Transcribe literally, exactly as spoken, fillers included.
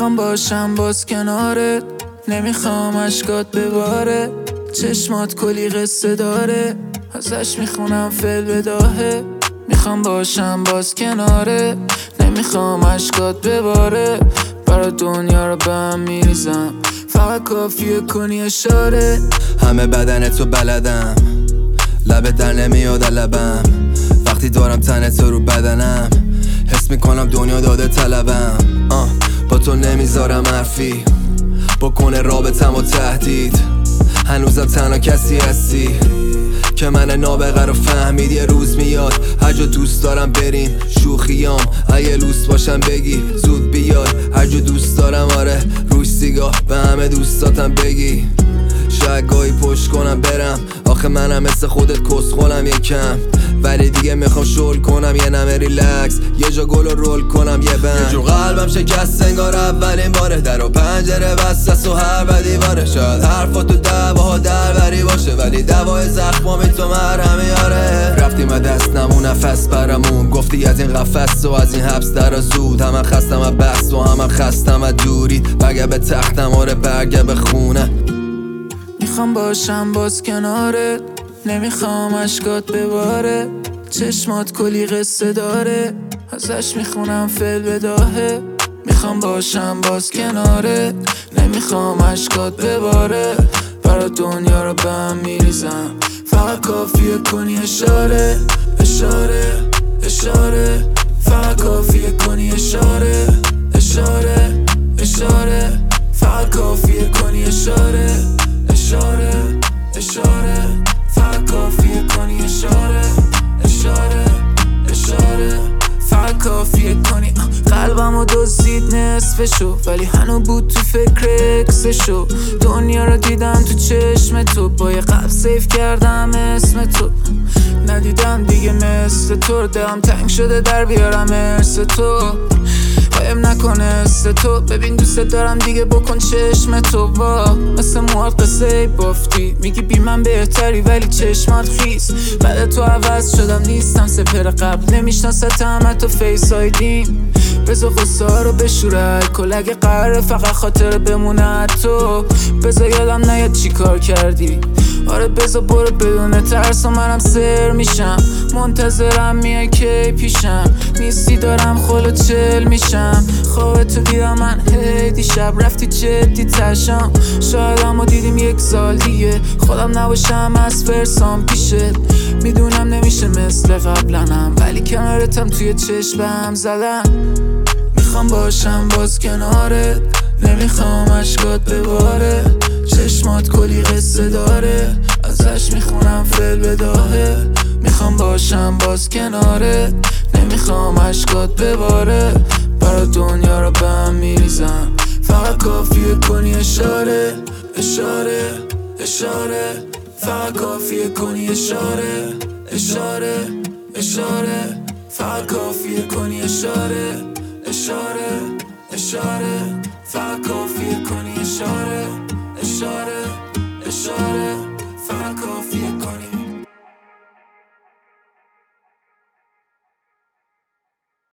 میخوام باشم باز کنارت، نمیخوام اشکات بباره. چشمات کلی قصه داره، ازش میخونم فل بداهه. میخوام باشم باز کناره، نمیخوام اشکات بباره. برا دنیا رو به هم میریزم، فقط کافیه کنی اشاره. همه بدنتو بلدم، لبت در نمیاد لبم. وقتی دارم تنت رو بدنم، حس میکنم دنیا داده طلبم. آه با تو نمیذارم حرفی بکنه رابطم و تهدید. هنوزم تنها کسی هستی که من نابغه رو فهمید. یه روز میاد هر جا دوست دارم بریم شوخیام، اگه لوس باشم بگی زود بیاد. هر جا دوست دارم آره روش سیگاه به همه دوستاتم بگی. شاید گاهی پشت کنم برم، آخه منم مثل خودت کسخولم یکم. ولی دیگه میخوام شل کنم یه نمه ریلکس، یه جا گل رو رول کنم یه بند. یه جور قلبم شکست انگار اولین باره، در و پنجره بسته و هر بدی باره. شاید حرفا تو دعواها دربری باشه، ولی دوای زخمامی تو مرهم یاره. رفتیم دست نمون نفس برامون، گفتی از این قفس و از این حبس در زود. همه خستم از بحث و همه خستم از دوری، برگه به تختم آره برگه به خونه. میخوام باشم باز کنارت، نمیخوام اشکات بباره. چشمات کلی قصه داره، ازش میخونم فل بداهه. میخوام باشم باز کنارت، نمیخوام اشکات بباره. برا دنیا رو به هم میریزم، فقط کافیه کنی اشاره. اشاره اشاره فقط کافیه کنی اشاره. اشاره اشاره فقط کافیه کنی اشاره. اشاره اشاره فقط کافیه کنی اشاره. اشاره اشاره فقط کافیه کنی. قلبمو دزدید نصفشو، ولی هنو بود تو فکر اکسشو. دنیا رو دیدم تو چشم تو، با یه قلب سیف کردم اسم تو. ندیدم دیگه مثل تو، دلم تنگ شده در بیارم ارث تو. قایم نکنه است تو، ببین دوست دارم دیگه بکن چشم تو. با مثل مواد قصه بافتی، میگی بی من بهتری ولی چشمات خیس. بعد تو عوض شدم نیستم سپر قبل، نمیشناستم حتی فیس آیدیم. بذار غصه ها رو بشوره کل، اگه قراره فقط خاطر بمونه تو. بذار یادم نیاد چی کار کردی، آره بذار برو بدون ترس و منم سر میشم. منتظرم میای کی پیشم، نیستی دارم خلو چل میشم. خوابتو دیدم من هی دیشب، رفتی جدی تشم. شاید همو دیدیم یک سال دیگه، خودم نباشم از فرسام پیشت. میدونم نمیشه مثل قبلنم، ولی کنارتم توی چشمم زدم. میخوام باشم باز کنارت، نمیخوام اشکات بباره. چشمات کلی قصه داره، ازش میخونم فل بداهه. میخوام باشم باز کنارت، نمیخوام اشکات بباره. برا دنیا رو به هم میریزم، فقط کافیه کنی اشاره. اشاره اشاره فقط کافیه کنی اشاره. اشاره اشاره فقط کافیه کنی اشاره. اشاره اشاره فقط کافیه کنی اشاره. اشاره اشاره فقط کافیه